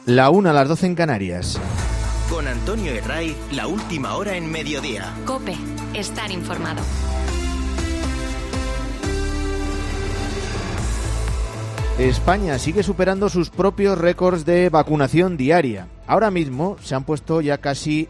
La 1 a las 12 en Canarias. Con Antonio Herray, la última hora en mediodía. COPE, estar informado. España sigue superando sus propios récords de vacunación diaria. Ahora mismo se han puesto ya casi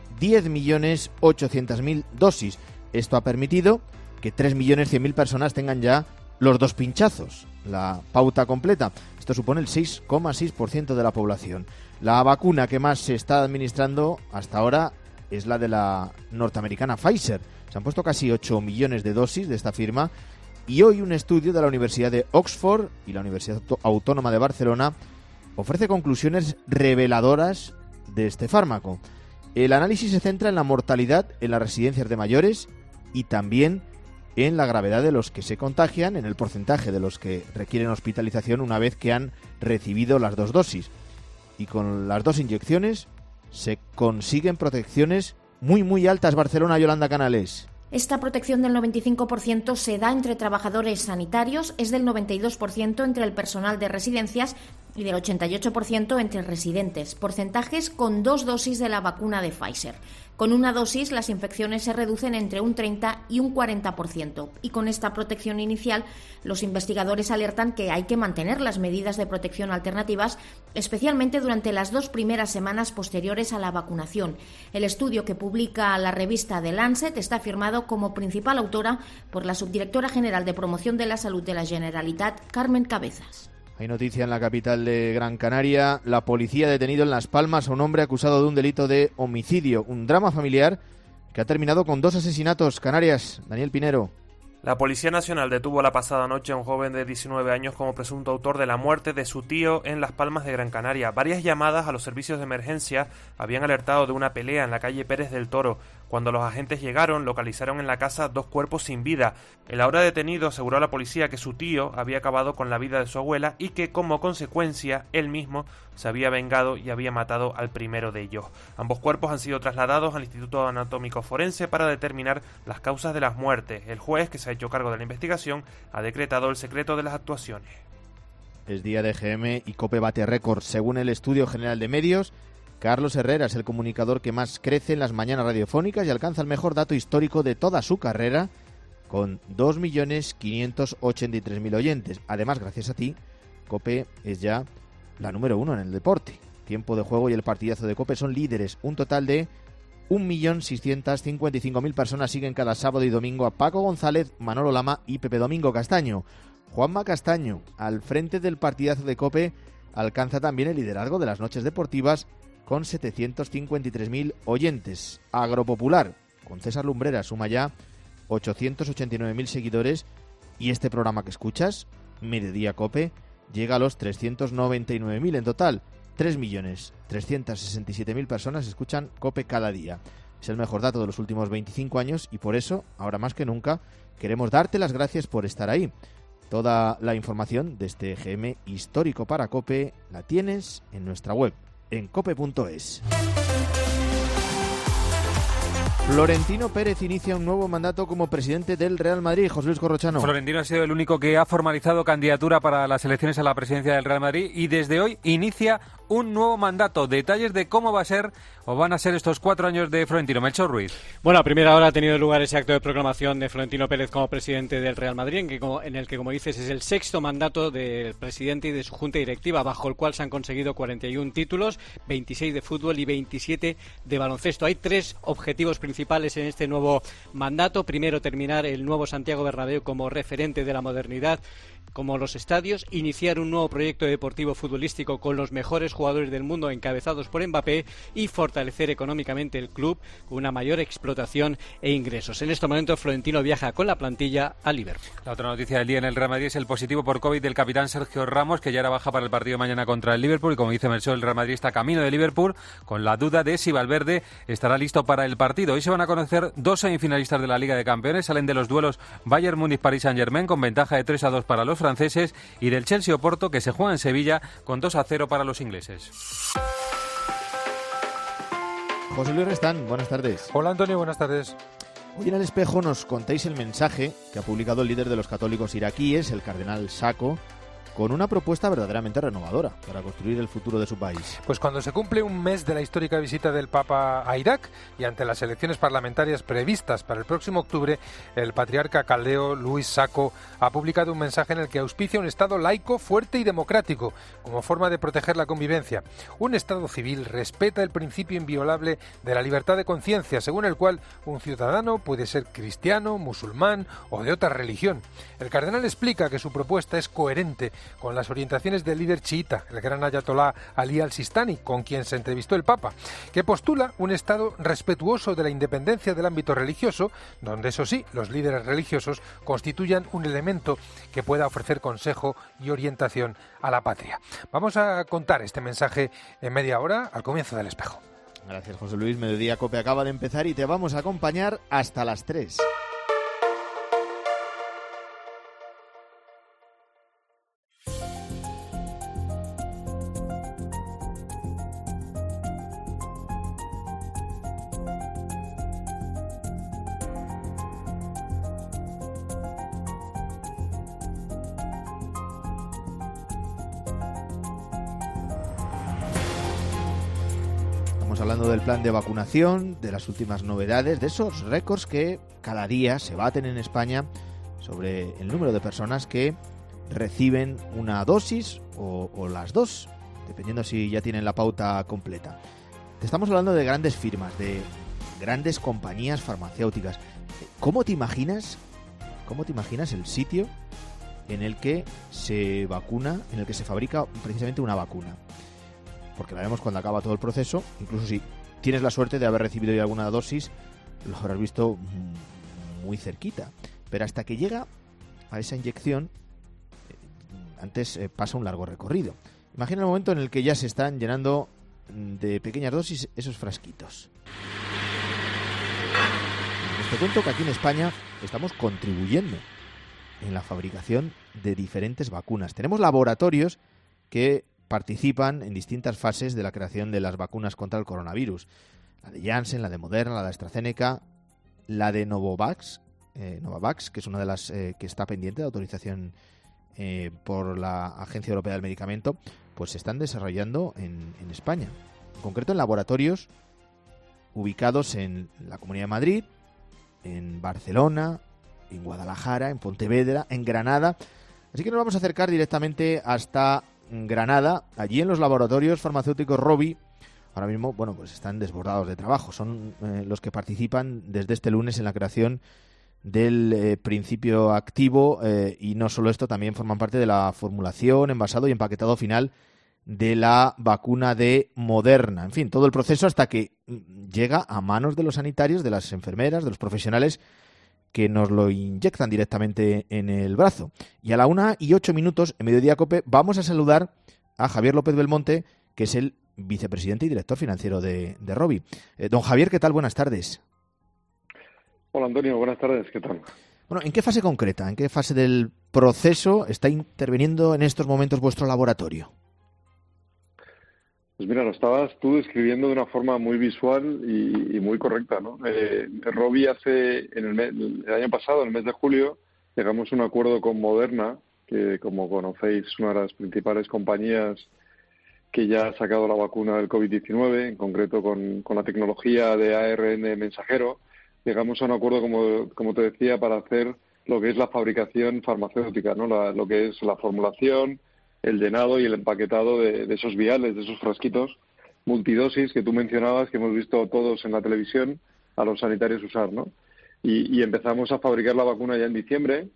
10.800.000 dosis. Esto ha permitido que 3.100.000 personas tengan ya los 2 pinchazos, la pauta completa. Esto supone el 6,6% de la población. La vacuna que más se está administrando hasta ahora es la de la norteamericana Pfizer. Se han puesto casi 8 millones de dosis de esta firma. Y hoy un estudio de la Universidad de Oxford y la Universidad Autónoma de Barcelona ofrece conclusiones reveladoras de este fármaco. El análisis se centra en la mortalidad en las residencias de mayores y también en la gravedad de los que se contagian, en el porcentaje de los que requieren hospitalización una vez que han recibido las 2 dosis. Y con las 2 inyecciones se consiguen protecciones muy altas. Barcelona, Yolanda Canales. Esta protección del 95% se da entre trabajadores sanitarios, es del 92% entre el personal de residencias y del 88% entre residentes. Porcentajes con 2 dosis de la vacuna de Pfizer. Con una dosis las infecciones se reducen entre un 30 y un 40%. Y con esta protección inicial, los investigadores alertan que hay que mantener las medidas de protección alternativas, especialmente durante las 2 primeras semanas posteriores a la vacunación. El estudio que publica la revista The Lancet está firmado como principal autora por la subdirectora general de Promoción de la Salud de la Generalitat, Carmen Cabezas. Hay noticia en la capital de Gran Canaria. La policía ha detenido en Las Palmas a un hombre acusado de un delito de homicidio. Un drama familiar que ha terminado con 2 asesinatos. Canarias, Daniel Pinero. La Policía Nacional detuvo la pasada noche a un joven de 19 años como presunto autor de la muerte de su tío en Las Palmas de Gran Canaria. Varias llamadas a los servicios de emergencia habían alertado de una pelea en la calle Pérez del Toro. Cuando los agentes llegaron, localizaron en la casa 2 cuerpos sin vida. El ahora detenido aseguró a la policía que su tío había acabado con la vida de su abuela y que, como consecuencia, él mismo se había vengado y había matado al primero de ellos. Ambos cuerpos han sido trasladados al Instituto Anatómico Forense para determinar las causas de las muertes. El juez, que se ha hecho cargo de la investigación, ha decretado el secreto de las actuaciones. Es día de EGM y COPE bate récord. Según el Estudio General de Medios, Carlos Herrera es el comunicador que más crece en las mañanas radiofónicas y alcanza el mejor dato histórico de toda su carrera, con 2.583.000 oyentes. Además, gracias a ti, COPE es ya la número 1 en el deporte. Tiempo de Juego y el partidazo de COPE son líderes. Un total de 1.655.000 personas siguen cada sábado y domingo a Paco González, Manolo Lama y Pepe Domingo Castaño. Juanma Castaño, al frente del partidazo de COPE, alcanza también el liderazgo de las noches deportivas con 753.000 oyentes. Agropopular, con César Lumbrera, suma ya 889.000 seguidores y este programa que escuchas, Mediodía COPE, llega a los 399.000 en total. 3.367.000 personas escuchan COPE cada día. Es el mejor dato de los últimos 25 años y por eso, ahora más que nunca, queremos darte las gracias por estar ahí. Toda la información de este EGM histórico para COPE la tienes en nuestra web, en cope.es. Florentino Pérez inicia un nuevo mandato como presidente del Real Madrid. José Luis Corrochano. Florentino ha sido el único que ha formalizado candidatura para las elecciones a la presidencia del Real Madrid y desde hoy inicia un nuevo mandato. Detalles de cómo va a ser o van a ser estos 4 años de Florentino. Melchor Ruiz. Bueno, a primera hora ha tenido lugar ese acto de proclamación de Florentino Pérez como presidente del Real Madrid, en el que, como dices, es el 6º mandato del presidente y de su junta directiva, bajo el cual se han conseguido 41 títulos, 26 de fútbol y 27 de baloncesto. Hay 3 objetivos principales en este nuevo mandato. Primero, terminar el nuevo Santiago Bernabéu como referente de la modernidad, como los estadios, iniciar un nuevo proyecto deportivo futbolístico con los mejores jugadores del mundo encabezados por Mbappé y fortalecer económicamente el club con una mayor explotación e ingresos. En este momento Florentino viaja con la plantilla a Liverpool. La otra noticia del día en el Real Madrid es el positivo por COVID del capitán Sergio Ramos, que ya era baja para el partido de mañana contra el Liverpool y, como dice Melchor, el Real Madrid está camino de Liverpool con la duda de si Valverde estará listo para el partido. Hoy se van a conocer 2 semifinalistas de la Liga de Campeones. Salen de los duelos Bayern Múnich-Paris Saint-Germain con ventaja de 3-2 para los franceses y del Chelsea-Oporto, que se juega en Sevilla con 2-0 para los ingleses. José Luis Restán, buenas tardes. Hola Antonio, buenas tardes. Hoy en El Espejo nos contáis el mensaje que ha publicado el líder de los católicos iraquíes, el cardenal Sacco, con una propuesta verdaderamente renovadora para construir el futuro de su país. Pues cuando se cumple un mes de la histórica visita del Papa a Irak y ante las elecciones parlamentarias previstas para el próximo octubre, el patriarca caldeo Luis Sacco ha publicado un mensaje en el que auspicia un Estado laico, fuerte y democrático como forma de proteger la convivencia. Un Estado civil respeta el principio inviolable de la libertad de conciencia, según el cual un ciudadano puede ser cristiano, musulmán o de otra religión. El cardenal explica que su propuesta es coherente con las orientaciones del líder chiita, el gran ayatolá Ali al-Sistani, con quien se entrevistó el Papa, que postula un Estado respetuoso de la independencia del ámbito religioso, donde, eso sí, los líderes religiosos constituyan un elemento que pueda ofrecer consejo y orientación a la patria. Vamos a contar este mensaje en media hora al comienzo del Espejo. Gracias, José Luis. Mediodía Cope acaba de empezar y te vamos a acompañar hasta las 3. Hablando del plan de vacunación, de las últimas novedades, de esos récords que cada día se baten en España sobre el número de personas que reciben una dosis o las dos, dependiendo si ya tienen la pauta completa. Te estamos hablando de grandes firmas, de grandes compañías farmacéuticas. ¿Cómo te imaginas el sitio en el que se vacuna, en el que se fabrica precisamente una vacuna? Porque la vemos cuando acaba todo el proceso. Incluso si tienes la suerte de haber recibido ya alguna dosis, lo habrás visto muy cerquita. Pero hasta que llega a esa inyección, antes pasa un largo recorrido. Imagina el momento en el que ya se están llenando de pequeñas dosis esos frasquitos. Te cuento que aquí en España estamos contribuyendo en la fabricación de diferentes vacunas. Tenemos laboratorios que participan en distintas fases de la creación de las vacunas contra el coronavirus. La de Janssen, la de Moderna, la de AstraZeneca, la de Novavax, que es una de las que está pendiente de autorización por la Agencia Europea del Medicamento, pues se están desarrollando en España. En concreto en laboratorios ubicados en la Comunidad de Madrid, en Barcelona, en Guadalajara, en Pontevedra, en Granada. Así que nos vamos a acercar directamente hasta Granada. Allí en los laboratorios farmacéuticos Rovi ahora mismo, pues están desbordados de trabajo. Son los que participan desde este lunes en la creación del principio activo y no solo esto, también forman parte de la formulación, envasado y empaquetado final de la vacuna de Moderna. En fin, todo el proceso hasta que llega a manos de los sanitarios, de las enfermeras, de los profesionales que nos lo inyectan directamente en el brazo. Y a la 1:08 en Mediodía Cope vamos a saludar a Javier López Belmonte, que es el vicepresidente y director financiero de Rovi. Don Javier, ¿qué tal? Buenas tardes. Hola Antonio, buenas tardes, ¿qué tal? Bueno, ¿en qué fase concreta, en qué fase del proceso está interviniendo en estos momentos vuestro laboratorio? Pues mira, lo estabas tú describiendo de una forma muy visual y muy correcta, ¿no? Rovi el año pasado, en el mes de julio, llegamos a un acuerdo con Moderna, que como conocéis es una de las principales compañías que ya ha sacado la vacuna del COVID-19, en concreto con la tecnología de ARN mensajero. Llegamos a un acuerdo, como te decía, para hacer lo que es la fabricación farmacéutica, ¿no? Lo que es la formulación, el llenado y el empaquetado de esos viales, de esos frasquitos multidosis que tú mencionabas, que hemos visto todos en la televisión a los sanitarios usar, ¿no? Y empezamos a fabricar la vacuna ya en diciembre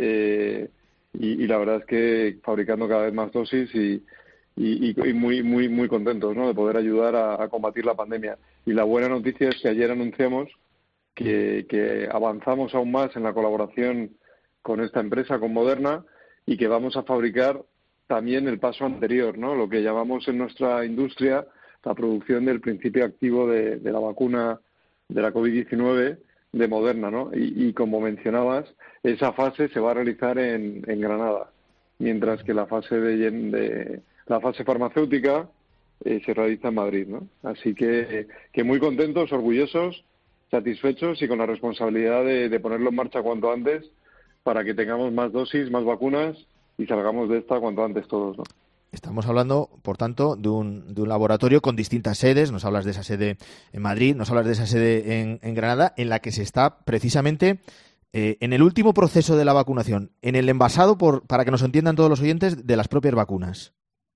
y la verdad es que fabricando cada vez más dosis y muy contentos, ¿no?, de poder ayudar a combatir la pandemia. Y la buena noticia es que ayer anunciamos que avanzamos aún más en la colaboración con esta empresa, con Moderna, y que vamos a fabricar también el paso anterior, ¿no?, lo que llamamos en nuestra industria la producción del principio activo de la vacuna de la COVID-19 de Moderna, ¿no? Y como mencionabas, esa fase se va a realizar en Granada, mientras que la fase la fase farmacéutica se realiza en Madrid, ¿no? Así que muy contentos, orgullosos, satisfechos y con la responsabilidad de ponerlo en marcha cuanto antes para que tengamos más dosis, más vacunas salgamos de esta cuanto antes todos, ¿no? Estamos hablando, por tanto, de un laboratorio con distintas sedes. Nos hablas de esa sede en Madrid, nos hablas de esa sede en Granada, en la que se está precisamente en el último proceso de la vacunación, en el envasado, para que nos entiendan todos los oyentes, de las propias vacunas.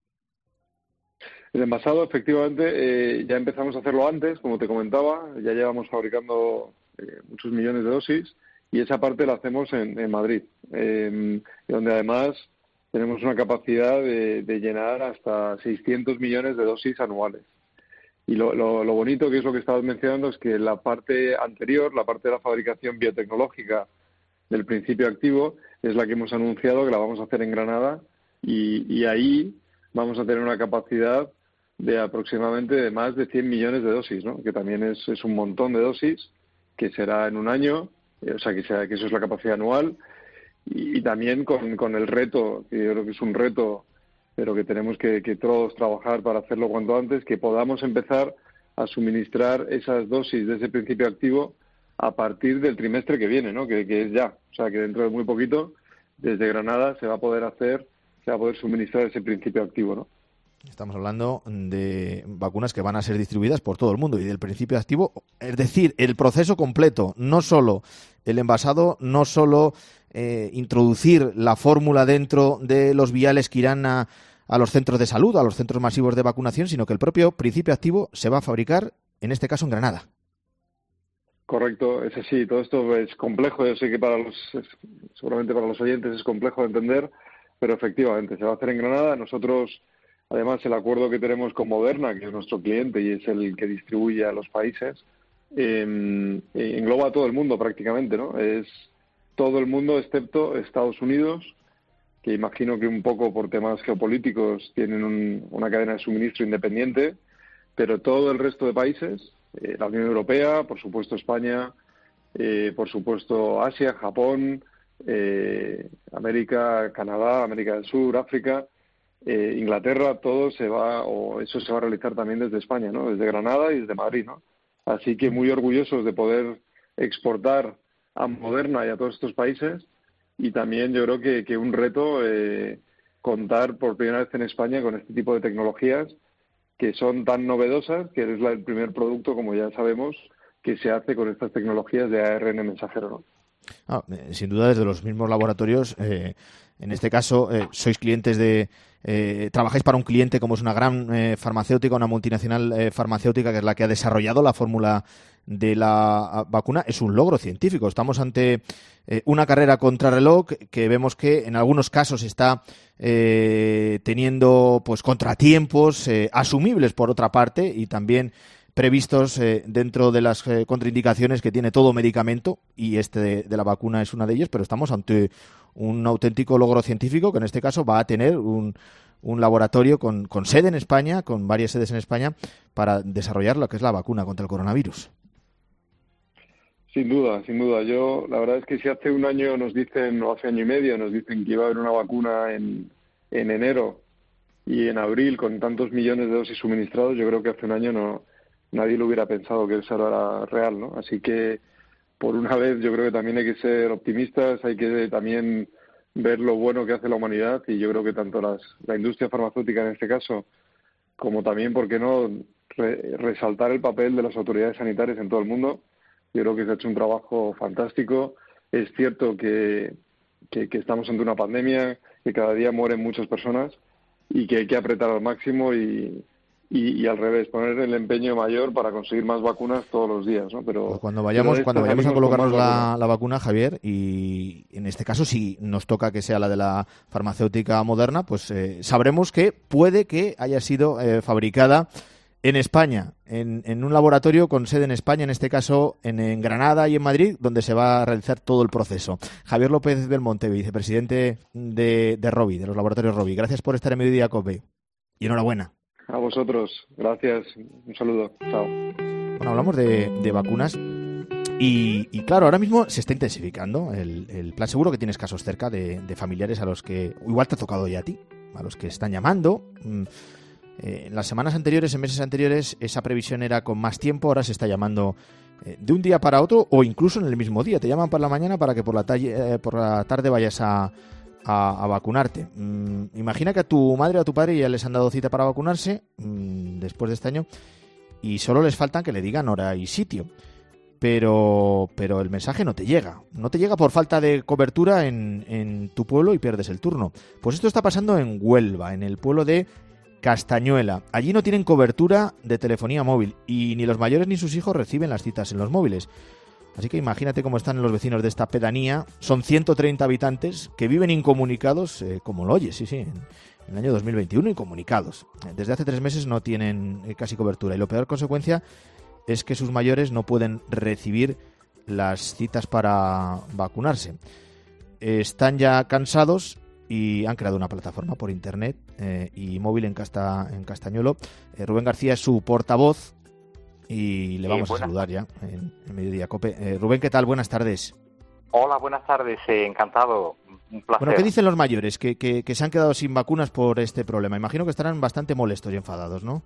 El envasado, efectivamente, ya empezamos a hacerlo antes, como te comentaba, ya llevamos fabricando muchos millones de dosis, y esa parte la hacemos en Madrid, donde además tenemos una capacidad de llenar hasta 600 millones de dosis anuales. Y lo bonito, que es lo que estabas mencionando, es que la parte anterior, la parte de la fabricación biotecnológica del principio activo, es la que hemos anunciado que la vamos a hacer en Granada, y ahí vamos a tener una capacidad de aproximadamente de más de 100 millones de dosis, ¿no? Que también es un montón de dosis, que será en un año, o sea, que eso es la capacidad anual, y también con el reto, que yo creo que es un reto, pero que tenemos que todos trabajar para hacerlo cuanto antes, que podamos empezar a suministrar esas dosis de ese principio activo a partir del trimestre que viene, ¿no? Que es ya, o sea, que dentro de muy poquito, desde Granada se va a poder suministrar ese principio activo, ¿no? Estamos hablando de vacunas que van a ser distribuidas por todo el mundo y del principio activo, es decir, el proceso completo, no solo el envasado, no solo introducir la fórmula dentro de los viales que irán a los centros de salud, a los centros masivos de vacunación, sino que el propio principio activo se va a fabricar, en este caso en Granada. Correcto, es así. Todo esto es complejo. Yo sé que seguramente para los oyentes es complejo de entender, pero efectivamente se va a hacer en Granada. Nosotros, además, el acuerdo que tenemos con Moderna, que es nuestro cliente y es el que distribuye a los países, engloba a todo el mundo prácticamente, ¿no? Es todo el mundo excepto Estados Unidos, que imagino que un poco por temas geopolíticos tienen una cadena de suministro independiente, pero todo el resto de países, la Unión Europea, por supuesto España, por supuesto Asia, Japón, América, Canadá, América del Sur, África, Inglaterra, eso se va a realizar también desde España, ¿no? Desde Granada y desde Madrid, ¿no? Así que muy orgullosos de poder exportar a Moderna y a todos estos países, y también yo creo que un reto contar por primera vez en España con este tipo de tecnologías que son tan novedosas, que es el primer producto, como ya sabemos, que se hace con estas tecnologías de ARN mensajero, ¿no? Sin duda, desde los mismos laboratorios, en este caso, sois clientes trabajáis para un cliente como es una gran farmacéutica, una multinacional farmacéutica, que es la que ha desarrollado la fórmula de la vacuna. Es un logro científico. Estamos ante una carrera contrarreloj que vemos que en algunos casos está teniendo pues contratiempos asumibles por otra parte, y también previstos dentro de las contraindicaciones que tiene todo medicamento, y de la vacuna es una de ellas, pero estamos ante un auténtico logro científico que en este caso va a tener un laboratorio con sede en España, con varias sedes en España, para desarrollar lo que es la vacuna contra el coronavirus. Sin duda, sin duda. La verdad es que si hace un año o hace año y medio nos dicen que iba a haber una vacuna en enero y en abril con tantos millones de dosis suministrados, yo creo que hace un año nadie lo hubiera pensado que eso era real, ¿no? Así que, por una vez, yo creo que también hay que ser optimistas, hay que también ver lo bueno que hace la humanidad, y yo creo que tanto la industria farmacéutica en este caso, como también, ¿por qué no?, resaltar el papel de las autoridades sanitarias en todo el mundo. Yo creo que se ha hecho un trabajo fantástico. Es cierto que estamos ante una pandemia, que cada día mueren muchas personas y que hay que apretar al máximo y al revés, poner el empeño mayor para conseguir más vacunas todos los días, ¿no? Pero pues cuando vayamos a colocarnos la vacuna, Javier, y en este caso si nos toca que sea la de la farmacéutica Moderna, pues sabremos que puede que haya sido fabricada en España, en un laboratorio con sede en España, en este caso en Granada y en Madrid, donde se va a realizar todo el proceso. Javier López Belmonte, vicepresidente de Rovi, de los laboratorios Rovi. Gracias por estar en Mediodía COPE. Y enhorabuena. A vosotros. Gracias. Un saludo. Chao. Bueno, hablamos de vacunas y claro, ahora mismo se está intensificando el plan. Seguro que tienes casos cerca de familiares a los que igual te ha tocado ya a ti, a los que están llamando. En las semanas anteriores, en meses anteriores, esa previsión era con más tiempo. Ahora se está llamando de un día para otro, o incluso en el mismo día. Te llaman por la mañana para que por la tarde vayas a a vacunarte. Imagina que a tu madre o a tu padre ya les han dado cita para vacunarse después de este año y solo les falta que le digan hora y sitio. Pero el mensaje no te llega. No te llega por falta de cobertura en tu pueblo y pierdes el turno. Pues esto está pasando en Huelva, en el pueblo de Castañuela. Allí no tienen cobertura de telefonía móvil y ni los mayores ni sus hijos reciben las citas en los móviles. Así que imagínate cómo están los vecinos de esta pedanía. Son 130 habitantes que viven incomunicados, como lo oyes, sí, en el año 2021, incomunicados. Desde hace 3 meses no tienen casi cobertura y la peor consecuencia es que sus mayores no pueden recibir las citas para vacunarse. Están ya cansados y han creado una plataforma por internet y móvil en Castañuelo. Rubén García es su portavoz y le vamos a saludar ya en Mediodía COPE. Rubén, ¿qué tal? Buenas tardes. Hola, buenas tardes, encantado, un placer. Bueno, ¿qué dicen los mayores que se han quedado sin vacunas por este problema? Imagino que estarán bastante molestos y enfadados, ¿no?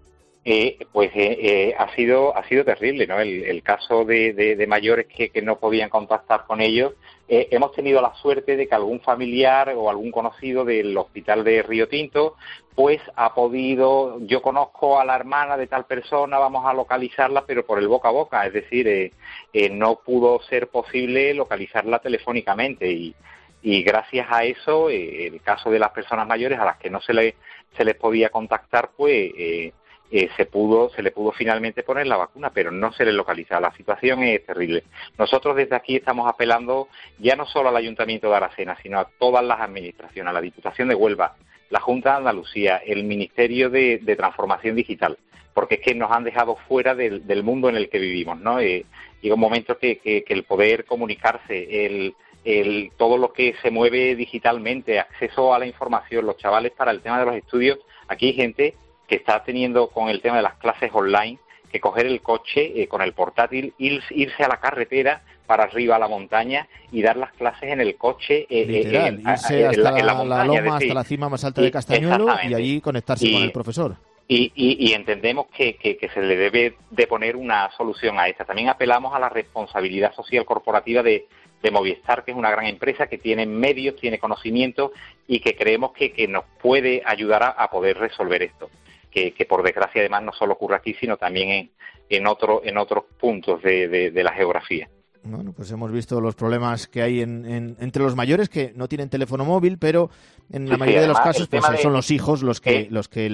Ha sido terrible, ¿no? El caso de mayores que no podían contactar con ellos. Hemos tenido la suerte de que algún familiar o algún conocido del hospital de Río Tinto pues ha podido, yo conozco a la hermana de tal persona, vamos a localizarla, pero por el boca a boca, es decir, no pudo ser posible localizarla telefónicamente y gracias a eso, el caso de las personas mayores a las que no se les podía contactar, pues se le pudo finalmente poner la vacuna, pero no se les localiza. La situación es terrible. Nosotros desde aquí estamos apelando ya no solo al Ayuntamiento de Aracena, sino a todas las administraciones, a la Diputación de Huelva, la Junta de Andalucía, el Ministerio de Transformación Digital, porque es que nos han dejado fuera del mundo en el que vivimos, ¿no? Llega un momento que el poder comunicarse, todo lo que se mueve digitalmente, acceso a la información, los chavales para el tema de los estudios, aquí hay gente que está teniendo con el tema de las clases online que coger el coche con el portátil, irse a la carretera para arriba a la montaña y dar las clases en el coche. Literal, irse hasta la montaña, loma, hasta la cima más alta de Castañuelo y allí conectarse con el profesor. Y entendemos que se le debe de poner una solución a esta. También apelamos a la responsabilidad social corporativa de Movistar, que es una gran empresa que tiene medios, tiene conocimiento y que creemos que nos puede ayudar a poder resolver esto. Que por desgracia además no solo ocurre aquí, sino también en otros puntos de la geografía. Bueno, pues hemos visto los problemas que hay entre los mayores que no tienen teléfono móvil, pero en la mayoría de los casos pues, son los hijos los que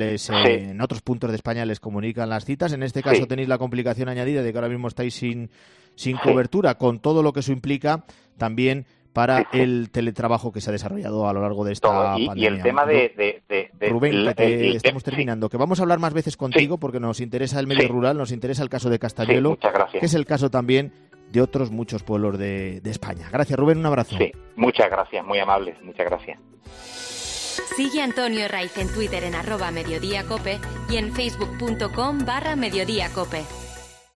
en otros puntos de España les comunican las citas. En este caso tenéis la complicación añadida de que ahora mismo estáis sin cobertura, con todo lo que eso implica también para el teletrabajo que se ha desarrollado a lo largo de esta pandemia. Y el tema Rubén, estamos terminando, que vamos a hablar más veces contigo porque nos interesa el medio rural, nos interesa el caso de Castañuelo, que es el caso también de otros muchos pueblos de España. Gracias, Rubén, un abrazo. Sí, muchas gracias, muy amables, muchas gracias. Sigue a Antonio Raiz en Twitter en @mediodíacope y en facebook.com/mediodíacope.